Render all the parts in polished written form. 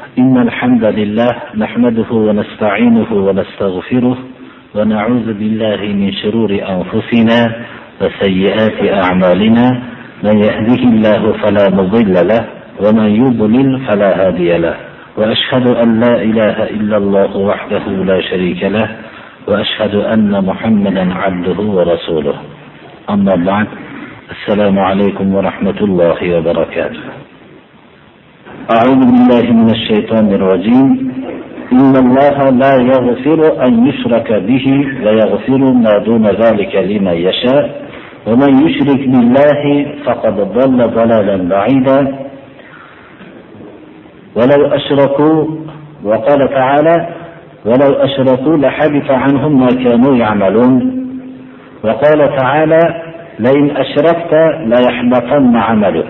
إن الحمد لله نحمده ونستعينه ونستغفره ونعوذ بالله من شرور أنفسنا وسيئات أعمالنا. من يهده الله فلا مضل له ومن يضلل فلا هادي له. وأشهد أن لا إله إلا الله وحده لا شريك له وأشهد أن محمدا عبده ورسوله. أما بعد، السلام عليكم ورحمة الله وبركاته. أعوذ بالله من الشيطان الرجيم. إن الله لا يغفر أن يشرك به ويغفر ما دون ذلك لمن يشاء ومن يشرك بالله فقد ضل ضلالا بعيدا. ولو أشركوا، وقال تعالى: ولو أشركوا لحبط عنهم ما كانوا يعملون. وقال تعالى: لئن أشركت ليحبطن عملك.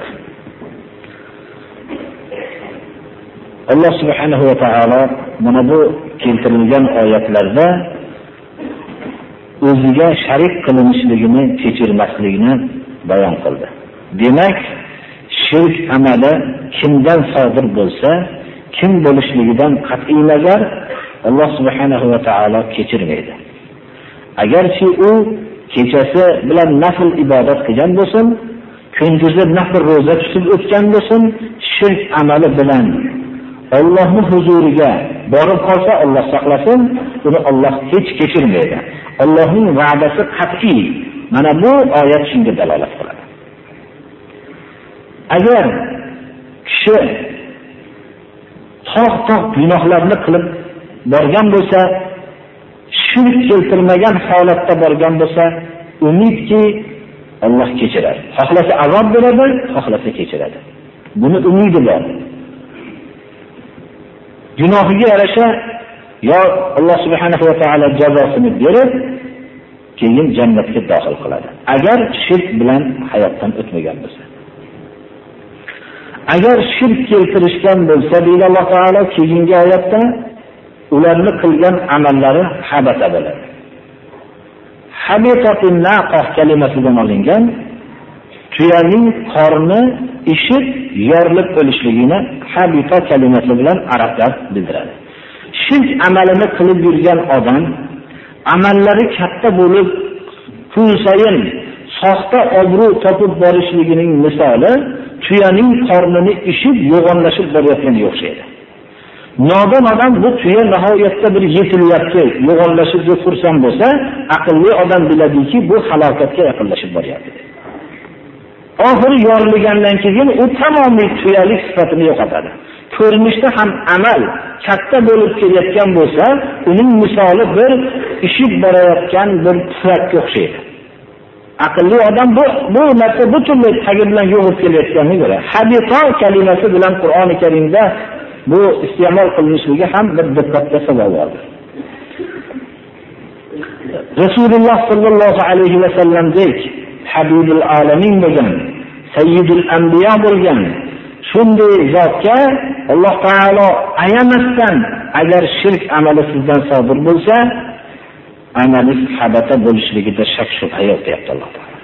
Allah subhanahu va taolo mana bu keltirilgan oyatlarda o'ziga sharik qilinishligini kechirmasligini bayon qildi. Demak, shirk amali kimdan sodir bo'lsa, kim bo'lishligidan qat'iy nazar Allah subhanahu va taolo kechirmaydi. Agarchi u kechasi bilan nafl ibodat qilgan bo'lsin, kunduzi nafl roza tutib o'tgan bo'lsin, shirk amali bilan Allohning huzuriga borib qolsa, Alloh saqlasin, uni Alloh hech kechirmaydi. Allohning va'dasi qat'iy. Mana bu oyat shunga dalolat qiladi. Agar kishi tog' gunohlarni qilib borgan bo'lsa, shirk keltirmagan holatda borgan bo'lsa, umidki Alloh kechiradi. Xohlasa azob beradi, xohlasa kechiradi. Buni umidi bor. Gunohiga yarasha yo Alloh subhanahu va taolo jazosini berib, keyin jannatga daxil qiladi. Agar shirk bilan hayotdan o'tmagan bo'lsa. Agar shirk keltirishgan bo'lsa, deydi Alloh taolo keyingi oyatda, ularni qilgan amallari habata bo'ladi. Habitatin naqah kalimasidan olingan, tuyaning qorni ishib yorilib o'lishligini habita kalimasi bilan arablar bildiradi. Shirk amalini qilib yurgan odam amallari katta bo'lib, kun sayin soxta obro' topib borishligining misoli tuyaning qornini ishib yo'g'onlashib borayotganga o'xshaydi. Nodon odam bu tuya nihoyatda bir yetilyapti, yo'g'onlashib deb xursand bo'lsa, aqlli odam biladiki, bu halokatga yaqinlashib boryapti. Oxiri yorilgandan keyin u tamomiy tuyalik sifatini yo'qotadi. Ko'rinishda ham amal katta bo'lib kelayotgan bo'lsa, uning misoli bir ishib borayotgan bir tufakka o'xshaydi. Aqlli odam bu narsa butunlay tagi bilan yo'g'ib kelayotganini ko'radi. Habita kalimasi bilan Qur'oni Karimda bu iste'mol qilinishligi ham bir diqqatga sabab bo'ldi. Rasululloh sallallohu alayhi va sallamdek Habibul alamin bo'lgan, Sayyidul anbiyo bo'lgan shunday zotga Alloh taolo ayamasdan agar shirk amali sizdan sodir bo'lsa, amalingiz habata bo'lishligida shak shubha yo'q deyapti Alloh taolo.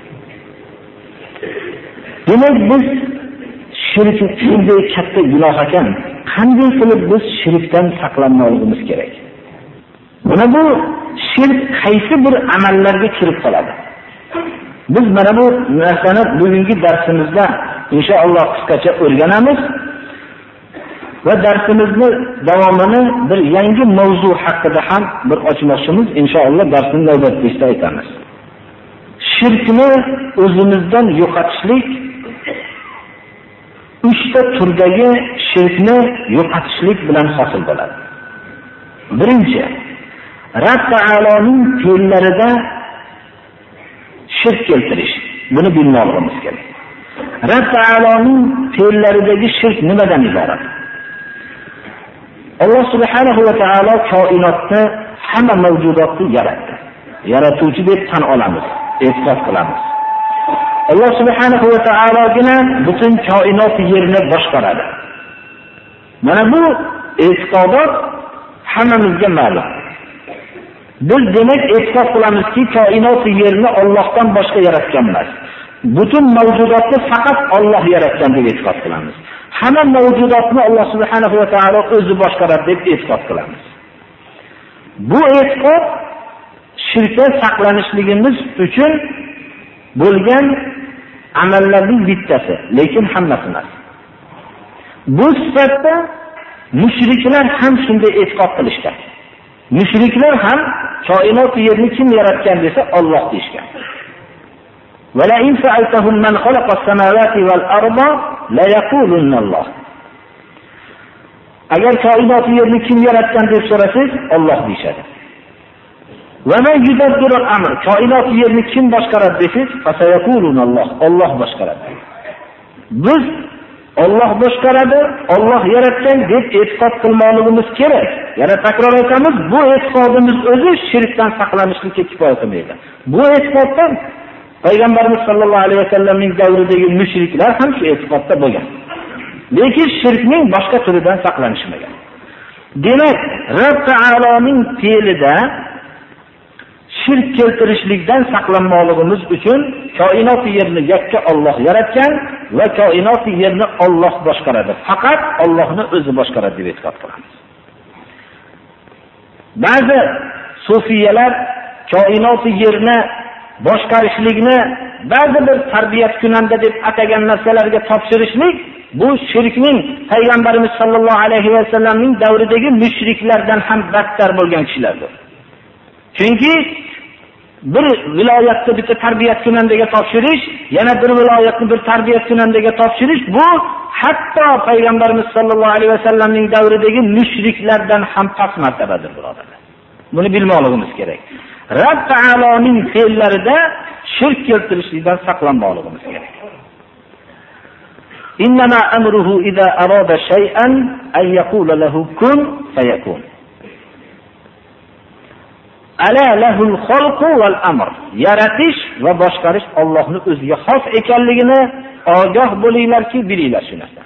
Demak, biz shirk shunday katta gunoh ekan, qanday qilib biz shirkdan saqlanmoqligimiz kerak? Mana bu shirk qaysi bir amallarga kirib qoladi? Biz mana bu narsani bugungi darsimizda inshaalloh qisqacha o'rganamiz va darsimizni davomini bir yangi mavzu haqida ham bir ochmoqchimiz. Inshaalloh darsning navbatida aytamiz. Shirkni o'zimizdan yo'qotishlik 3 ta turdagi shirkni yo'qotishlik bilan hosil bo'ladi. Birinchi, Rabb taoloning fe'llarida shirk keltirish. Buni bilmoqimiz kerak. Rabb taoloning fe'llaridagi shirk nimadan iborat? Alloh subhanahu va taolo koinotni, hamma mavjudotni yaratdi. Yaratuvchi deb tan olamiz, e'tirof qilamiz. Alloh subhanahu va taologina butun koinot yerni boshqaradi. Mana bu e'tiqodot hammamizga ma'lum. Biz demak e'tiqod qilamizki, koinot yerni Allohdan boshqa yaratgan emas. butun mavjudotni faqat Alloh yaratgan deb e'tiqod qilamiz. Hamma mavjudotni Alloh subhanahu va taolo o'zi boshqaradi deb e'tiqod qilamiz. Bu e'tiqod shirkdan saqlanishligimiz uchun bo'lgan amallarning bittasi, lekin hammasi emas. Bu sifatda mushriklar ham shunday e'tiqod qilishgan. Mushriklar ham koinot yerni kim yaratgan desa Alloh deyishgan. Wala in sa'altahum man khalaqa as-samawati wal arda la yaqulunna Alloh. Agar koinot yerni kim yaratgan deb so'rasangiz Alloh deyshadi. Va man yudabbiru al-amr, koinot yerni kim boshqaradi desangiz fasayaqulunna Alloh, Alloh boshqaradi. Biz Alloh boshqaradi, Alloh yaratgan deb e'tiqod qilmoqligimiz kerak. Yana takror aytamiz, bu e'tiqodimiz o'zi shirkdan saqlanishlikka kifoya qilmaydi. Bu e'tiqoddan Payg'ambarimiz sollallohu alayhi vasallamning davridagi mushriklar ham shu e'tiqodda bo'lgan. Lekin shirkning boshqa turidan saqlanishmagan. Demak, Rabb taoloning fe'lida shirk keltirishlikdan saqlanmoqligimiz uchun koinot yerni yakka Alloh yaratgan va koinot yerni Alloh boshqaradi. Faqat Allohni o'zi boshqaradi deb e'tiqod qilamiz. Ba'zi sufiyalar koinot yerni boshqarishlikni ba'zi bir tarbiyat kunanda deb atagan narsalarga topshirishlik bu shirkning Payg'ambarimiz sollallohu alayhi va sallamning davridagi mushriklardan ham battar bo'lgan kishilardir. Chunki bir viloyatda bitta tarbiyat kunandaga topshirish, yana bir viloyatni bir tarbiyat kunandaga topshirish bu hatto Payg'ambarimiz sollallohu alayhi va sallamning davridagi mushriklardan ham past martabadir, birodarlar. Buni bilmoqligimiz kerak. Rabb taoloning fe'llarida shirk keltirishlikdan saqlanmoqligimiz kerak. Innama amruhu idza arada shay'an an yaqula lahu kun fayakun. Ala lahul xalqu val amr. Yaratish va boshqarish Allohning o'ziga xos ekanligini ogoh bo'linglarki, bilinglar shu narsani.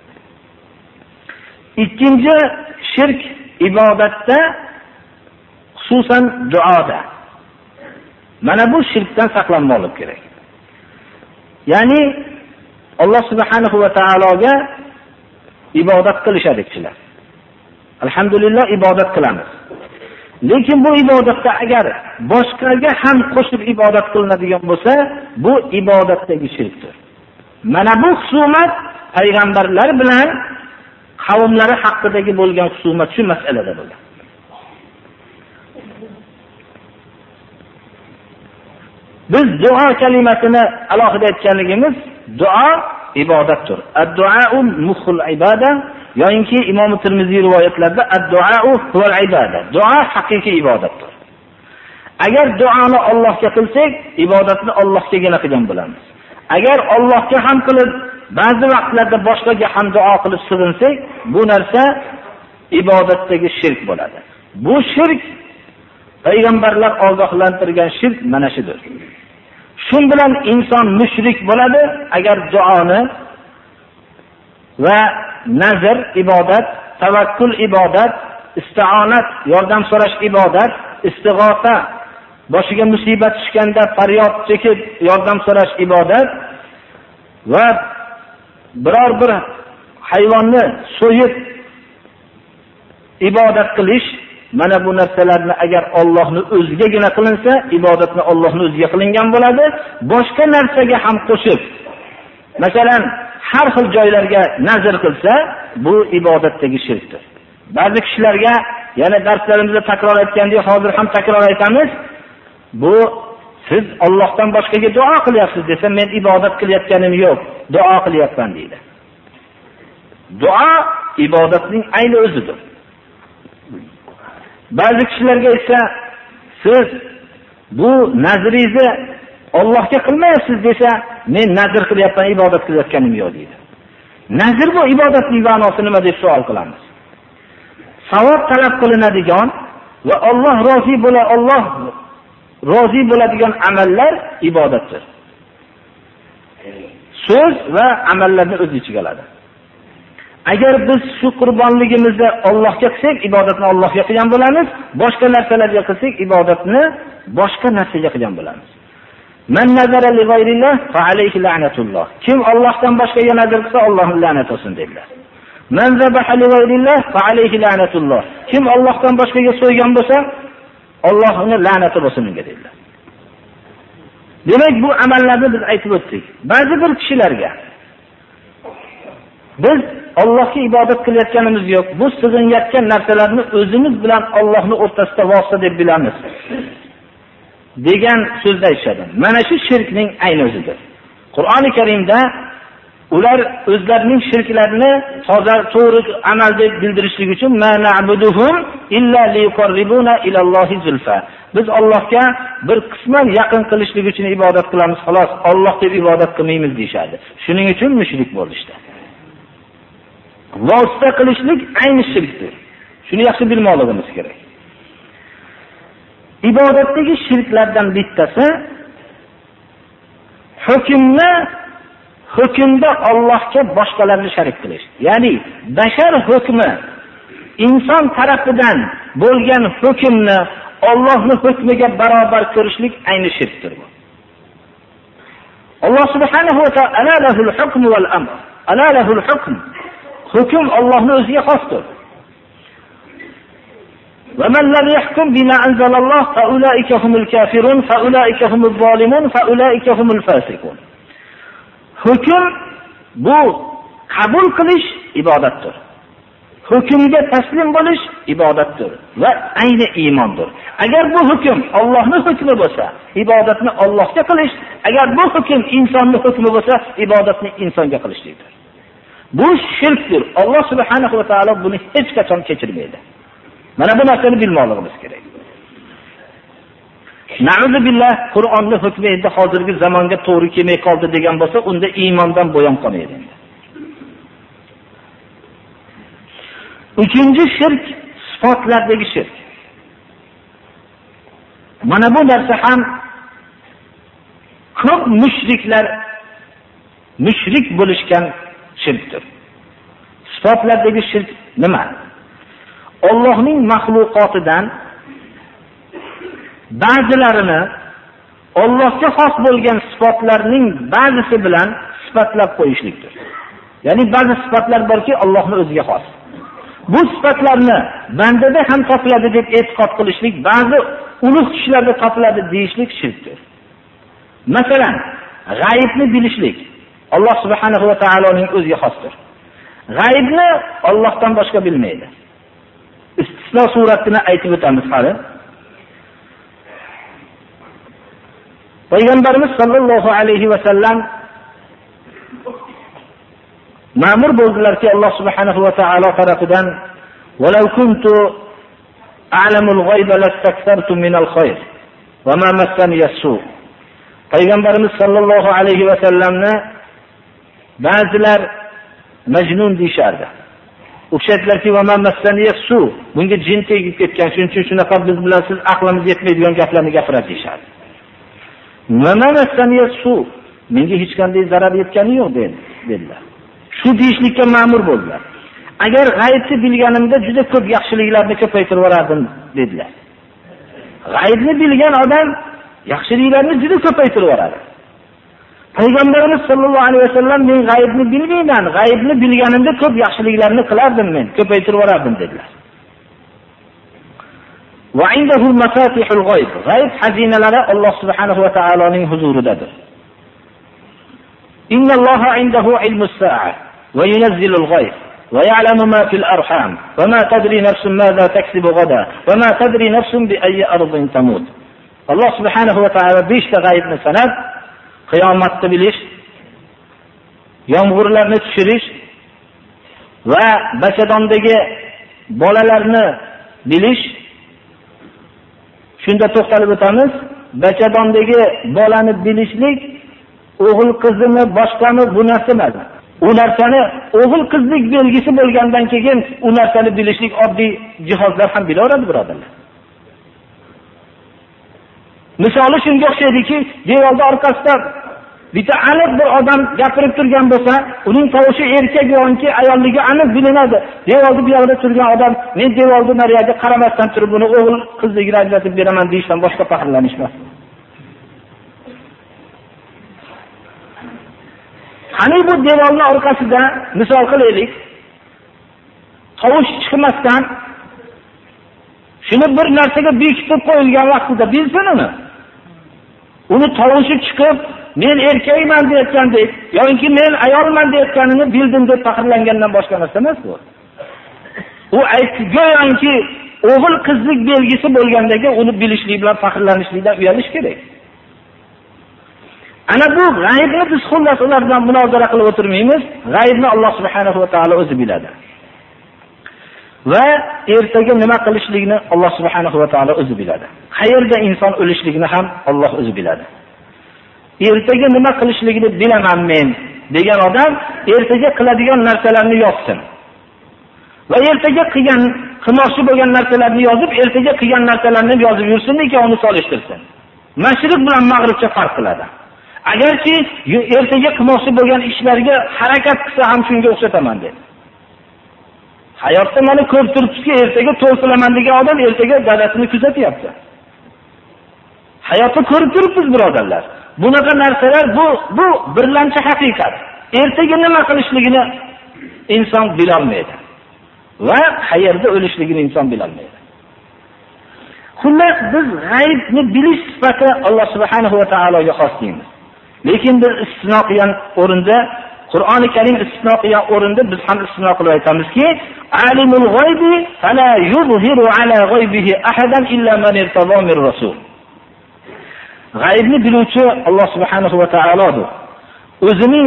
Ikkinchi shirk ibodatda, xususan duoda. Mana bu shirkdan saqlanmoqlik kerak. Ya'ni Alloh subhanahu va taologa ibodat qilishadi kishilar. Alhamdulillah ibodat qilamiz. Lekin bu ibodatda agar boshqaga ham qo'shib ibodat qilinadigan bo'lsa, bu ibodatdagi shirkdir. Mana bu husumat payg'ambarlar bilan qavmlari haqidagi bo'lgan husumat shu masalada bo'lgan. Biz duo kalimasini alohida aytganligimiz, duo ibodatdir. Ad-duo mukhul ibada, yoki Imom Tirmiziy rivoyatlarida ad-duo huval ibada. Duo haqiqiy ibodatdir. Agar duoni Allohga qilsak, ibodatni Allohgagina qilgan bo'lamiz. Agar Allohga ham qilib, ba'zi vaqtlarda boshqaga ham duo qilib sig'insak, bu narsa ibodatdagi shirk bo'ladi. Bu shirk payg'ambarlar ogohlantirgan shirk mana shudir. Shun bilan inson mushrik bo'ladi agar duoni va nazr ibodat, tavakkul ibodat, isti'onat yordam so'rash ibodat, istig'osa boshiga musibat tushganda faryod chekib yordam so'rash ibodat va biror bir hayvonni so'yib ibodat qilish, mana bu narsalarni agar Allohning o'zigagina qilinsa, ibodatni Allohning o'ziga qilingan bo'ladi. Boshqa narsaga ham qo'shib, masalan, har xil joylarga nazr qilsa, bu ibodatdagi shirkdir. Ba'zi kishilarga, yana darslarimizda takror aytgandek, hozir ham takror aytamiz, bu siz Allohdan boshqaga duo qilyapsiz desa, men ibodat qilayotganim yo'q, duo qilyapman deydi. Duo ibodatning ayni o'zidir. Ba'zi kishilarga esa siz bu nazringizni Allohga qilmayapsiz desa, men nazr qilyapman, ibodat qilayotganim yo'q deydi. Nazr bu ibodatning ma'nosi nima deb savol qilamiz. Savob talab qilinadigan va Alloh rozi bo'ladigan amallar ibodatdir. So'z va amallarni o'z ichiga oladi. Agar biz shu qurbonligimizni Allohga qilsak, ibodatni Allohga qilgan bo'lamiz, boshqa narsalarga qilsak, ibodatni boshqa narsaga qilgan bo'lamiz. Man nazara li g'ayrillah fa alayhi la'natulloh. Kim Allohdan boshqaga nazar qilsa, Allohning la'nati olsin dedilar. Man zabaha li g'ayrillah fa alayhi la'natulloh. Kim Allohdan boshqaga so'ygan bo'lsa, Allohning la'nati bo'lsin unga dedilar. Demak, bu amallarni biz aytib o'tdik. Ba'zi bir kishilarga biz Allohga ibodat qilayotganimiz yo'q. Bu sig'inayotgan narsalarni o'zimiz bilan Allohning o'rtasida vosita deb bilamiz degan so'zni aytishadi. Mana shu shirkning ayni o'zidir. Qur'oni Karimda ular o'zlarining shirklarini to'g'ri amal deb bildirishlik uchun ma na'buduhum illa liqarribuna ilallohi zulfa. Biz Allohga bir qisman yaqin qilishlik uchun ibodat qilamiz, xolos. Alloh deb ibodat qilmaymiz deyshadi. Shuning uchun mushrik bo'lishdi. Vosita qilishlik ayni shirkdir. Shuni yaxshi bilmoqligimiz kerak. Ibodatdagi shirklardan bittasi hukmda Allohga boshqalarni sharik qilish. Ya'ni bashar hukmi, inson tarafidan bo'lgan hukmni Allohning hukmiga barobar ko'rishlik ayni shirkdir bu. Alloh subhanahu va taolo lahul hukm val amr. Ala lahul hukm. Hukm Allohning o'ziga xosdir. وَمَنْ لَمْ يَحْكُمْ بِمَا أَنزَلَ اللَّهُ فَأُولَئِكَ هُمُ الْكَافِرُونَ فَأُولَئِكَ هُمُ الظَّالِمُونَ فَأُولَئِكَ هُمُ الْفَاسِقُونَ. Hukm bu qabul qilish ibodatdir. Hukmga taslim bo'lish ibodatdir va ayni iymondir. Agar bu hukm Allohning hukmi bo'lsa, ibodatni Allohga qilish, agar bu hukm insonning hukmi bo'lsa, ibodatni insonga qilishlikdir. Bu shirkdir. Alloh subhanahu va taolo buni hech qachon kechirmaydi. Mana bu narsani bilmoqligimiz kerak. Na'udzu billah, Qur'onning hukmi endi hozirgi zamonga to'g'ri kelmay qoldi degan bo'lsa, unda iymondan bo'yon qolmaydi endi. Uchinchi shirk sifatlardagi shirk. Mana bu narsa ham ko'p mushrik bo'lishgan shirkdir. Sifatlardagi shirk nima? Allohning mahluqotidan ba'zilarini Allohga xos bo'lgan sifatlarning ba'zisi bilan sifatlab qo'yishlikdir. Ya'ni ba'zi sifatlar borki, Allohning o'ziga xos. Bu sifatlarni bandada ham topiladi deb e'tiqod qilishlik, ba'zi ulug' kishilarda topiladi deyishlik shirkdir. Masalan, g'aybni bilishlik Alloh subhanahu va taoloning o'ziga xosdir. G'aybni Allohdan boshqa bilmaydi. Istisno suratini aytib o'tamiz hali. Payg'ambarimiz sollallohu alayhi va sallam ma'mur bo'ldilarki, Alloh subhanahu va taolo tarafidan "Walau kuntu a'lamul g'ayba lastakthartu minal khayr va ma massani as-su." Payg'ambarimiz sollallohu alayhi va sallamni ba'zilar majnun deyishardi. O'xshatlarki, "Va ma massani as-su." Bunga jin tegib ketgan, shuning uchun shunaqa biz bilan siz aqlimiz yetmaydigan gaplarni gapiradi deyishardi. "Va ma massani as-su." Menga hech qanday zarar yetgani yo'q dedilar. Shu deyishlikka ma'mur bo'ldilar. Agar g'aybni bilganimda juda ko'p yaxshiliklarni ko'paytirib yuborardim dedilar. G'aybni bilgan odam yaxshiliklarni juda ko'paytirib yuboradi. Payg'ambarimiz sollallohu alayhi vasallam men g'aybni bilmayman, g'aybni bilganimda ko'p yaxshiliklarni qilardim men, ko'paytirib yuborardim dedilar. Va indahu mafatihul g'ayb. G'ayb xazinalari Alloh subhanahu va taoloning huzuridadir. إن الله عنده علم الساعة وينزل الغيث ويعلم ما في الأرحام وما تدري نفس ماذا تكسب غدا وما تدري نفس بأي أرض تموت. الله سبحانه وتعالى بيشت غيبنا سند قيامت bilish, yomg'irlarni tushirish va bachadondagi bolalarni bilish. Shunda to'xtalib o'tamiz. Bachadondagi bolani bilishlik o'g'il qizini boshqami bu narsa emas. U narsani o'g'il qizlik belgisi bo'lgandan keyin u narsani bilishlik oddiy jihozlar ham bilaveradi, birodarlar. Misoli shunga o'xshaydiki, devorda orqasida bitta aniq bir odam gapirib turgan bo'lsa, uning tovushi erkak yoki ayolligi aniq bilinadi. Devorda bu yerda turgan odam, men devorda nariyaga qaramasdan turib buni o'g'il qizligini ajratib beraman deyishdan boshqa faxrlanishmas. Qani bu devorning orqasida misol qilaylik, tovush chiqmasdan shuni bir narsaga bekitib qo'yilgan vaqtida bilsin uni tovushi chiqib, men erkakman deyotgandek yoki men ayolman deyotganini bildim deb faxrlangandan boshqa narsa emas bu. U aytganki o'g'il qizlik belgisi bo'lgandagi uni bilishlik bilan faxrlanishlikdan uyalish kerak. Ana bu g'aybni biz xullas ular bilan munozara qilib o'tirmaymiz. G'aybni Alloh subhanahu va taolo o'zi biladi. Va ertaga nima qilishligini Alloh subhanahu va taolo o'zi biladi. Qayerda inson o'lishligini ham Alloh o'zi biladi. Ertaga nima qilishligini bilaman men degan odam ertaga qiladigan narsalarni yozsin. Va ertaga qilmoqchi bo'lgan narsalarni yozib, ertaga qilgan narsalarni yozib yursin, ikkovini solishtirsin. Mashriq bilan mag'ribcha farq qiladi. Agarki ertaga qilmoqchi bo'lgan ishlarga harakat qilsa ham shunga o'xshataman dedi. Hayotda mana ko'p turibsizki, ertaga to'lqilaman degan odam ertaga dadasini kuzatyapti. Hayotda ko'rib turibmiz birodarlar. Bunaqa narsalar bu birlamchi haqiqat. Ertaga nima qilishligini inson bilolmaydi va qayerda o'lishligini inson bilolmaydi. Xullas biz g'aybni bilish sifati Alloh subhanahu va taologa xos deymiz. Lekin biz istisno qilgan o'rinda, Qur'oni Karim istisno qilgan o'rinda biz ham istisno qilib aytamizki, alimul g'aybi fala yuzhiru ala g'aybihi ahadan illa man irtado min rasul. G'aybni biluvchi Alloh subhanahu va taolodir. O'zining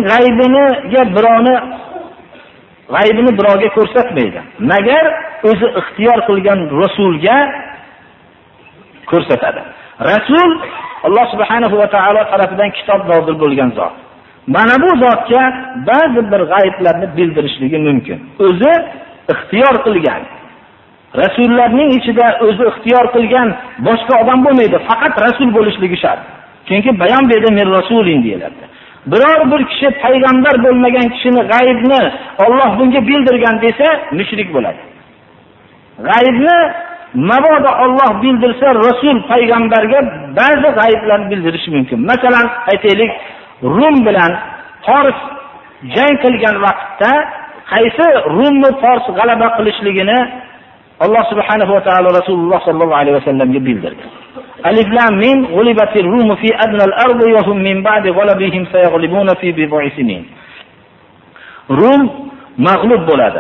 g'aybini birovga ko'rsatmaydi. Magar o'zi ixtiyor qilgan rasulga ko'rsatadi. Rasul Alloh subhanahu va taolo tomonidan kitob nozil bo'lgan zot. Mana bu zotga ba'zi bir g'ayblarni bildirishligi mumkin. O'zi ixtiyor qilgan. Rasullarning ichida o'zi ixtiyor qilgan boshqa odam bo'lmaydi, faqat rasul bo'lishligi shart. Chunki bayon berdi men rasulin deyiladi. Biror bir kishi payg'ambar bo'lmagan kishini g'aybni Alloh bunga bildirgan desa, mushrik bo'ladi. G'aybni mabodo Alloh bildirsa, rasul payg'ambarga ba'zi g'ayblarni bildirishi mumkin. Masalan, aytaylik, Rum bilan Fors jang qilgan vaqtda qaysi Rumni Fors g'alaba qilishligini Alloh subhanahu va taolo Rasululloh sallallohu alayhi vasallamga bildirdi. Alif lam mim ghulibatir rum fi adna al-ardi wa hum min ba'di ghalabihim sayaghlibuna fi bid'i sinin. Rum mag'lub bo'ladi.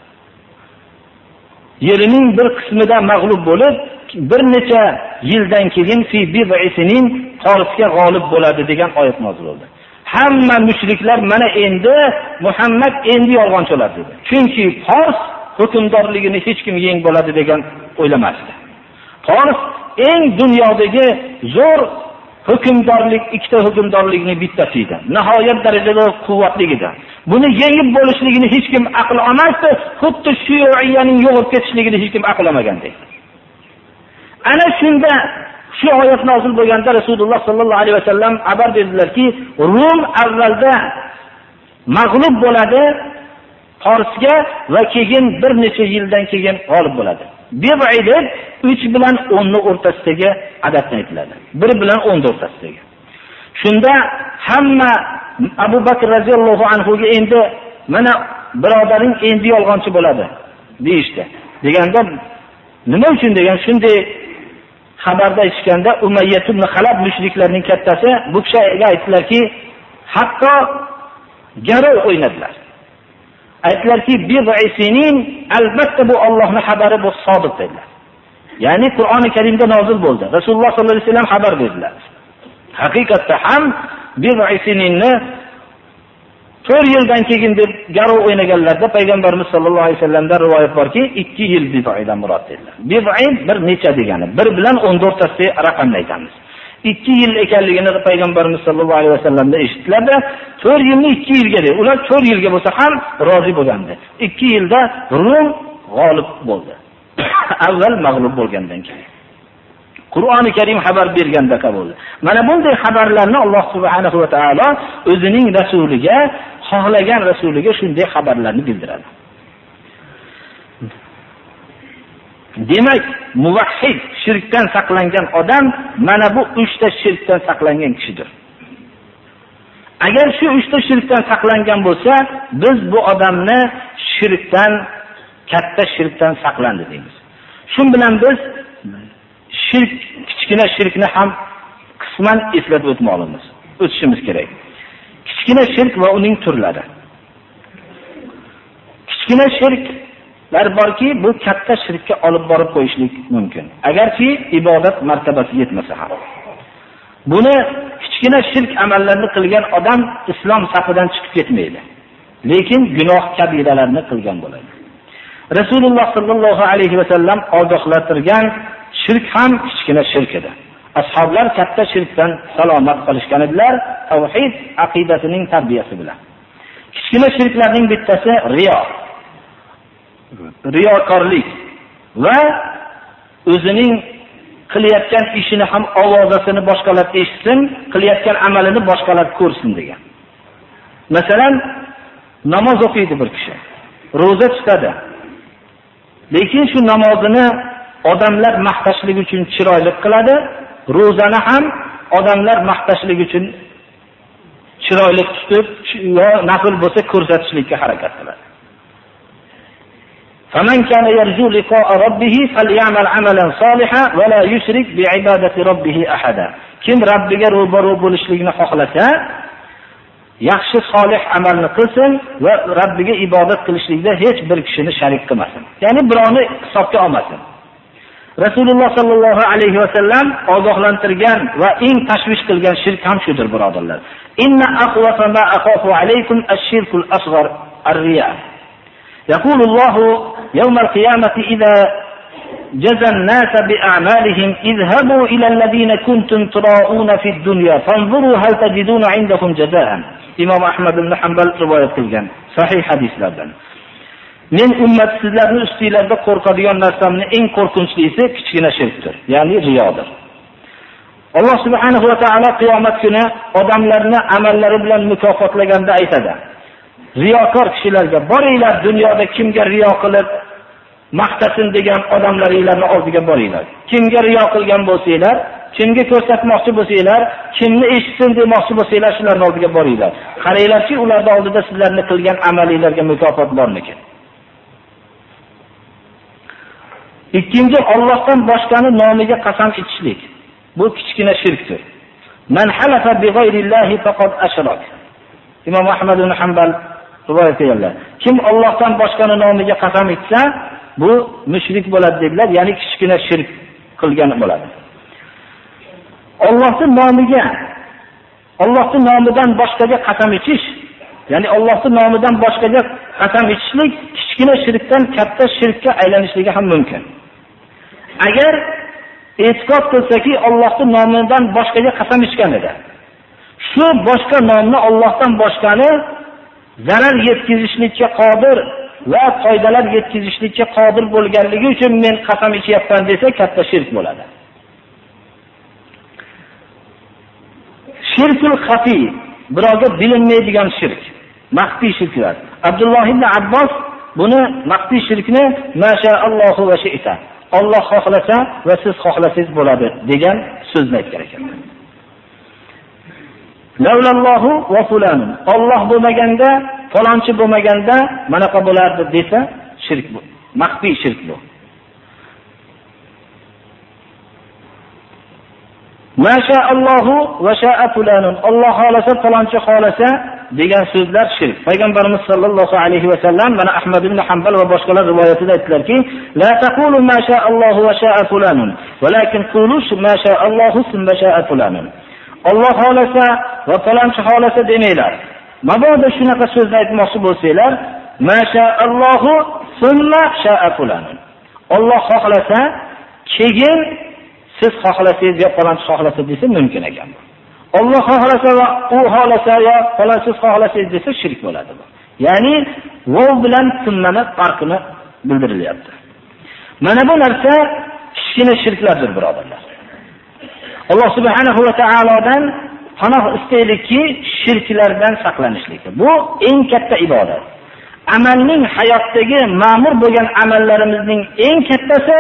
Yerining bir qismida mag'lub bo'lib, bir necha yildan keyin fi bid'i sinin Forsga g'olib bo'ladi degan oyat nozil bo'ldi. Hamma mushriklar mana endi Muhammad endi yolg'onchilar dedi. Chunki Fors hukmdorligini hech kim yeng bo'ladi degan o'ylamasdi. Fors eng dunyodagi zo'r hukmdorlik, ikkita hukmdorlikning bittasi edi. Nihoyat darajada quvvatli edi. Buni yengib bo'lishligini hech kim aql olmasdi, xuddi Shuyuiyaning yo'qib ketishligini hech kim aql olmagandek. Ana shunda shu oyat nozil bo'lganda Rasululloh sallallohu alayhi vasallam xabar berdilarki, Rum avvalda mag'lub bo'ladi Forsga va keyin bir necha yildan keyin g'olib bo'ladi. Bid'idib 3 bilan 10 ning o'rtasidagi adadni aytiladi. 1 bilan 10 o'rtasidagi. Shunda hamma Abu Bakr radhiyallohu anhu ga endi mana birodaring endi yolg'onchi bo'ladi deyishdi. Deganda nima uchun degan shunday xabarda aytishganda Umayyah ibn Xalab mushriklarning kattasi bu kishiga aytdilarki, hatto garov o'ynadilar. Aytdilarki, bid'i sinin albatta bu Allohning xabari bu sodiq dedilar. Ya'ni Qur'oni Karimda nozil bo'ldi. Rasululloh sollallohu alayhi vasallam xabar berdilar. Haqiqatda ham bid'i sininni 4 yildan keyin deb garov o'ynaganlarda payg'ambarimiz sollallohu alayhi vasallamdan rivoyat borki, 2 yil bid'idan murod dedilar. Bid'i bir necha degani, 1 bilan 14 o'rtasidagi raqamni aytamiz. 2 yil ekanligini payg'ambarimiz sollallohu alayhi vasallamdan eshitdilarda, 4 yilni 2 yilga dedi. Ular 4 yilga bo'lsa ham rozi bo'lgandi. 2 yilda Rum g'olib bo'ldi. Avval mag'lub bo'lgandan keyin. Qur'oni Karim xabar berganda bo'ldi. Mana bunday xabarlarni Alloh subhanahu va taolo o'zining rasuliga, xohlagan rasuliga shunday xabarlarni bildiradi. Demak, muvahhid, shirkdan saqlangan odam mana bu 3 ta shirkdan saqlangan kishidir. Agar shu 3 ta shirkdan saqlangan bo'lsa, biz bu odamni shirkdan, katta shirkdan saqlandi deymiz. Shu bilan biz shirk, kichkina shirkni ham qisman eslatib o'tishimiz kerak. Kichkina shirk va uning turlari. Kichkina shirklar borki, bu katta shirkka olib borib qo'yishlik mumkin. Agarki ibodat martabasi yetmasa ham. Buni kichkina shirk amallarni qilgan odam islom safidan chiqib ketmaydi. Lekin gunoh kabiralarni qilgan bo'ladi. Rasululloh sallallohu alayhi va sallam ogohlantirgan shirk ham kichkina shirk edi. Ashoblar katta shirkdan salomat qolishgan edilar, tavhid aqidasining tarbiyasi bilan. Kichkina shirklarning bittasi riyo. Riyokorlik va o'zining qilayotgan ishini ham ovozasini boshqalar eshitsin, qilayotgan amalini boshqalar ko'rsin degan. Masalan, namoz o'qiydi bir kishi, roza tutadi. Lekin shu namozini odamlar maqtashlik uchun chiroyli qiladi, rozani ham odamlar maqtashlik uchun chiroyli tutib, yo nafl bo'lsa ko'rsatishlikka harakat qiladi. فمن كان يرجو لقاء ربه فليعمل عملا صالحا ولا يشرك بعبادة ربه أحدا. Kim Rabbiga ro'baro bo'lishlikni xohlasa, yaxshi solih amalni qilsin va Rabbiga ibodat qilishlikda hech bir kishini sharik qilmasin. Ya'ni birovni hisobga olmasin. Rasululloh sallallohu alayhi va sallam ogohlantirgan va eng tashvish qilgan shirk ham shudir, birodarlar. Inna aqwafa ma akhafu alaykum ash-shirkul asghar ar-riya. يقول الله يوم القيامة إذا جزى الناس بأعمالهم اذهبوا إلى الذين كنتم تراءون في الدنيا فانظروا هل تجدون عندهم جزاء. إمام أحمد بن حنبل رواية qilgan sahih hadislardan. Men ummat sizlarning ustingizda qo'rqadigan narsamni eng qo'rqinchlisi kichkina shirkdir, ya'ni riyodir. Alloh subhanahu va taolo qiyomat kuni odamlarni amallari bilan mukofotlaganda aytadi: riyokor kishilarga boringlar, dunyoda kimga riyo qilib maqtasin degan odamlaringlarning oldiga boringlar. Kimga riyo qilgan bo'lsanglar, kimga ko'rsatmoqchi bo'lsanglar, kimni eshitsin demoqchi bo'lsanglar, shularning oldiga boringlar. Qaranglarki, ularning oldida sizlarning qilgan amalinglarga mukofot bormikin? Ikkinchi, Allohdan boshqani nomiga qasam ichishlik. Bu kichkina shirkdir. Man halafa bi g'ayrillahi faqad ashrak. Imom Ahmad ibn Hanbal rivoyat qilganlar. Kim Allohdan boshqani nomiga qasam ichsa, bu mushrik bo'ladi dedilar, ya'ni kichkina shirk qilgan bo'ladi. Allohning nomiga, Allohning nomidan boshqaga qasam ichish, ya'ni Allohning nomidan boshqaga qasam ichishlik kichkina shirkdan katta shirkka aylanishligi ham mumkin. Agar e'tiqod qilsaki, Allohning nomidan boshqaga qasam ichgan edi, shu boshqa nomni Allohdan boshqani zarar yetkazishlikka qodir va foydalar yetkazishlikka qodir bo'lganligi uchun men qasam ichyapman desa, katta shirk bo'ladi. Shirkul xafi, birovga bilinmaydigan shirk, maxfiy shirklar. Abdulloh ibn Abbos buni maxfiy shirkni mashaallohu va shi'ta, Alloh xohlasa va siz xohlasangiz bo'ladi degan so'zni aytgan ekan. Lavlallohu va fulanun. Alloh bo'lmaganda, falonchi bo'lmaganda manaqa bo'lardi desa, shirk bu. Maxfiy shirk bu. Mashaallohu va sha'a fulanun. Alloh xolasa, falonchi xolasa degan so'zlar shirk. Payg'ambarimiz sollallohu alayhi va sallam mana Ahmad ibn Hanbal va boshqalar rivoyatida aytdilarki, la taqulu mashaallohu va sha'a fulanun, walakin qulu mashaallohu summa sha'a fulanun. Alloh xolasa va falonchi xolasa demanglar. Mabodo shunaqa so'zni aytmoqchi bo'lsanglar, mashaallohu summa sha'a fulanun. Alloh xohlasa, keyin siz xohlasangiz yo falonchi xohlasa desa mumkin ekan. Alloh xohlasa va u xohlasa yo falonchi xohlasangiz desa shirk bo'ladi bu. Ya'ni vov bilan summani farqini bildirilyapti. Mana bu narsa kichkina shirklardir, birodarlar. Alloh subhanahu va taolodan panoh istaylikki, shirklardan saqlanishlik. Bu eng katta ibodat. Amalning hayotdagi ma'mur bo'lgan amallarimizning eng kattasi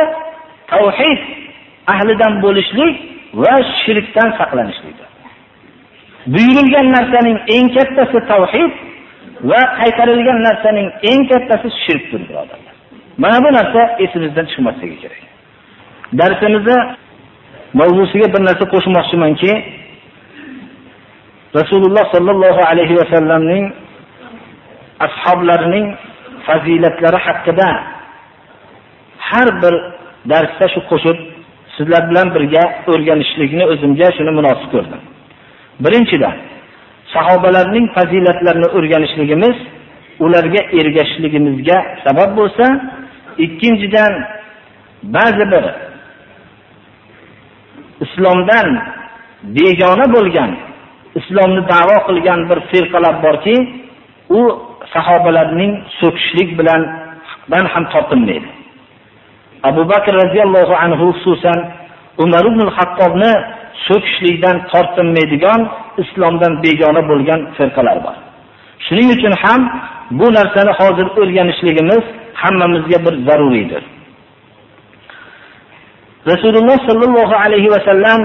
tauhid ahlidan bo'lishlik va shirkdan saqlanishlik. buyurilgan narsaning eng kattasi tavhid va qaytarilgan narsaning eng kattasi shirkdir, birodarlar. Mana bu narsa esimizdan chiqmasligi kerak. Darsimizni mavzusiga bir narsa qo'shmoqchimanki, Rasululloh sallallohu alayhi va sallamning ashablarining fazilatlari haqida har bir darsda shu qo'shib sizlar bilan birga o'rganishlikni o'zimga shuni munosib ko'rdim. Birinchidan, sahobalarning fazilatlarini o'rganishligimiz ularga ergashishligimizga sabab bo'lsa, ikkinchidan ba'zi bir islomdan begona bo'lgan, islomni da'vo qilgan bir firqalar borki, u sahobalarning so'kishlik bilan ham topilmaydi. Abu Bakr radhiyallohu anhu xususan Umar ibn al-Hattobni so'kishlikdan tortinmaydigan, islomdan begona bo'lgan firqalar bor. Shuning uchun ham bu narsani hozir o'rganishligimiz hammamizga bir zaruriydir. Rasululloh sallallohu alayhi va sallam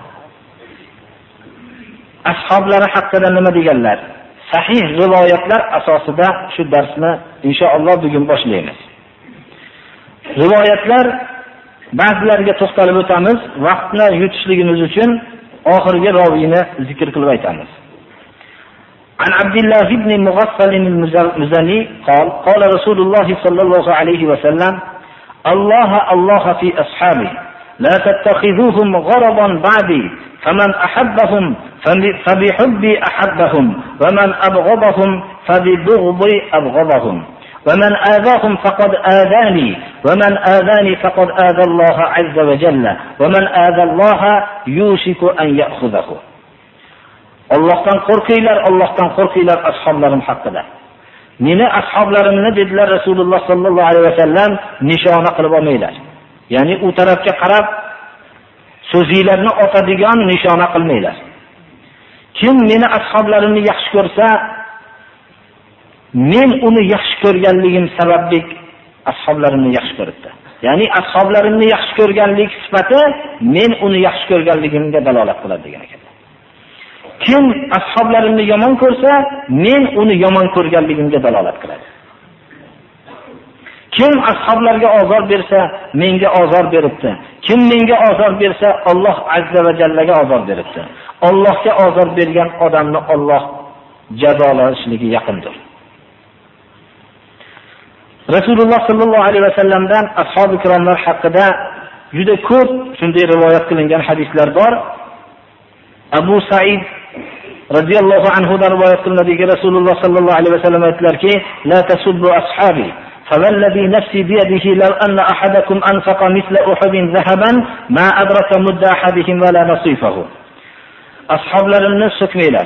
ashablari haqida nima deganlar? Sahih rivoyatlar asosida shu darsni inshaalloh bugun boshlaymiz. Rivoyatlar ba'zilariga to'xtalib o'tamiz, vaqtni yutishligimiz uchun oxirgi roviyni zikr qilib aytamiz. An Abdullah ibn Mughaffal al-Muzani قال قال رسول الله صلى الله عليه وسلم الله في أصحابي لا تتخذوهم غرضا بعدي فمن أحبهم فبحبي أحبهم ومن أبغضهم فببغضي أبغضهم ومن آذاهم فقد آذاني ومن آذاني فقد آذى الله عز وجل ومن آذى الله يوشك أن يأخذه. Allohdan qo'rqinglar ashablarim haqida. Meni ashablarimni dedilar Rasululloh sallallohu alayhi vasallam nishona qilib olmanglar. Ya'ni u tarafga qarab so'zinglarni otadigan nishona qilmanglar. Kim meni ashablarimni yaxshi ko'rsa, men uni yaxshi ko'rganligim sababli ashablarimni yaxshi ko'ribdi. Ya'ni ashablarimni yaxshi ko'rganlik sifati men uni yaxshi ko'rganligimga dalolat qiladi degan ekan. Kim ashablarimni yomon ko'rsa, men uni yomon ko'rganligimga dalolat qiladi. Kim ashablarga ozor bersa, menga ozor beribdi. Kim menga ozor bersa, Alloh azza va jallaga ozor beribdi. Allohga ozor bergan odamni Alloh jazolashligi yaqindir. Rasululloh sallallohu alayhi vasallamdan ashabi kiromlar haqida juda ko'p shunday rivoyat qilingan hadislar bor. Abu Sa'id radhiyallohu anhu dan rivoyat qilinadiki, Rasululloh sallallohu alayhi vasallam aytdilarki, la tasubbu ashabi فوالذي نفسي بيده لو أن أحدكم أنفق مثل أحد ذهبا ما أدرك مد أحدهم ولا نصيفه. Ashablarimni so'kmanglar.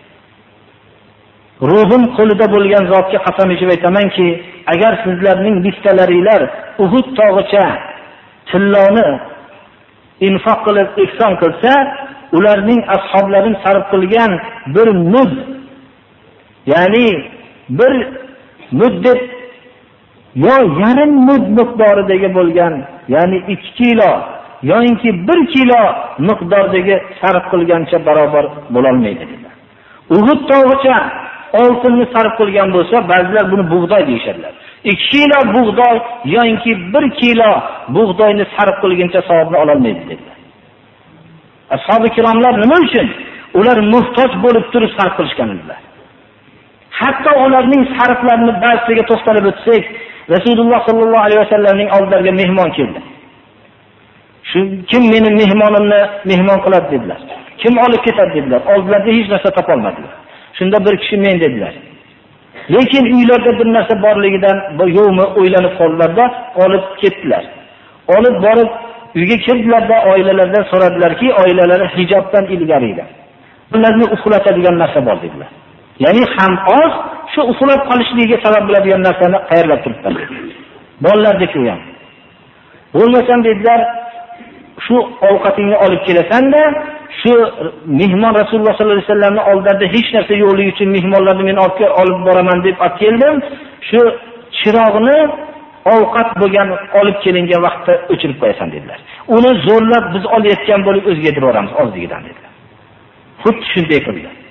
Ruhim qo'lida bo'lgan zotga qasam ichib aytamanki, agar sizlarning bittalaringlar Uhud tog'icha tilloni infoq qilib ihson qilsa, ularning ashablarim sarf qilgan bir mud, ya'ni bir muddat yo yarim mud miqdoridagi bo'lgan, ya'ni 2 kilo yoki 1 kilo miqdordagi sarf qilgancha barobar bo'la olmaydi dedilar. Uhud tog'icha oltinni sarf qilgan bo'lsa, ba'zilar buni bug'doy deyishadilar. 2 kilo bug'doy yoki 1 kilo bug'doyni sarf qilgancha savobni ola olmaydi dedilar. Ashabi kiromlar nima uchun? Ular muhtoj bo'lib turib sarf qilishgan edilar. Hatto ularning sarflarini ba'ziga to'xtalib o'tsak, Rasululloh sallallohu alayhi vasallamning oldilariga mehmon keldi. Kim meni mehmonimni mehmon qiladi dedilar. Kim olib ketadi dedilar. Oldilarida hech narsa topa olmadilar. Shunda bir kishi men dedilar. Lekin uylarda bir narsa borligidan yo'qmi o'ylanib qoldilarda olib ketdilar. Olib borib uyga kirdilarda oilalardan so'radilarki, oilalari hijobdan ilgari edi. Ularni uxlatadigan narsa bor dedilar. Ya'ni ham oz shu uxlab qolishligiga sabab bo'ladigan narsani qayerlab turibdilar. Bolalardagi u ham. Bo'lmasam dedilar, shu ovqatingni olib kelasan-da, shu mehmon Rasululloh sollallohu alayhi vasallamning oldida hech narsa yo'qligi uchun mehmonlarni men olib boraman deb olib keldim. Shu chirog'ni ovqat bo'lgan olib kelingan vaqtda o'chirib qo'yasan dedilar. Uni zo'rlab biz olayotgan bo'lib o'zga yedirib yuboramiz ozligidan dedilar. Xuddi shunday qildi.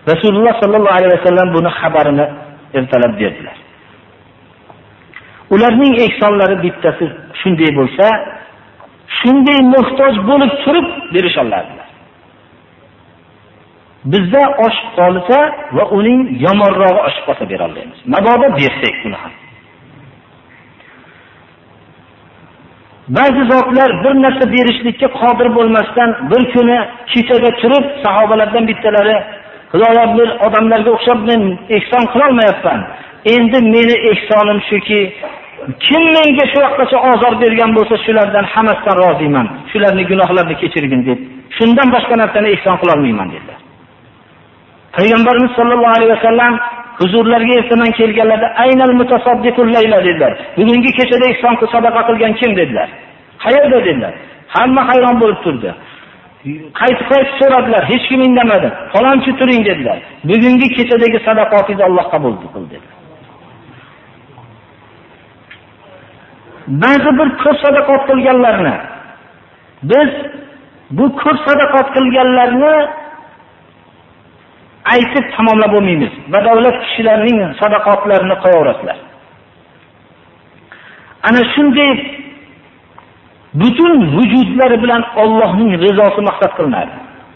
Rasululloh sallallohu alayhi vasallam buni xabarini ertalab berdilar. Ularning ehsonlari bittasi shunday bo'lsa, shunday muhtoj bo'lib turib berishollardilar. Bizda oshib qolsa va uning yomonrog'i oshib qolsa bera olmaymiz. Mabodo bersak buni ham. Ba'zi zotlar bir narsa berishlikka qodir bo'lmasdan bir kuni kechada turib sahobalardan bittalari, "Xudoyo, bir odamlarga o'xshab men ehson qila olmayapman. Endi meni ehsonim shuki, kim menga shu vaqtgacha ozor bergan bo'lsa, shulardan hammasidan roziman. Shularning gunohlarini kechirgin" deb, shundan boshqa narsani ehson qila olmayman dedilar. Payg'ambarimiz sollallohu alayhi vasallam huzurlarga ertaman kelganlarda "Aynal mutasaddiqul layla" dedilar. Bugungi kechada ehson sadaqa qilgan kim dedilar. "Qayerda" dedilar. Hamma hayron bo'lib turdi. Qaytib so'radilar, hech kim indamadi. "Falonchi turing" dedilar. "Bugungi kechadagi sadaqatingizni Alloh qabul qildi" dedi. Ba'zi bir ko'p sadaqat qilganlarni biz bu ko'p sadaqat qilganlarni aytib tamomlab bo'lmaymiz. Badavlat kishilarning sadaqatlarini qo'yaverasizlar. Ana shunday butun vujudlari bilan Allohning rizosi maqsad qilinadi.